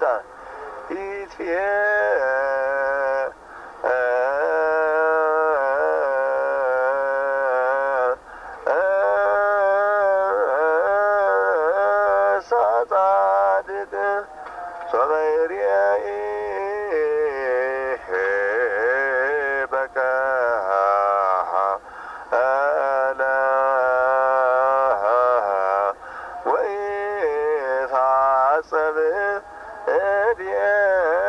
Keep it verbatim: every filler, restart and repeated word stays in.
ይምጣ ኢትየ ሳጻድቅ ሶበይርያኢ በቃ አለ ወይ ታጸብ እድየ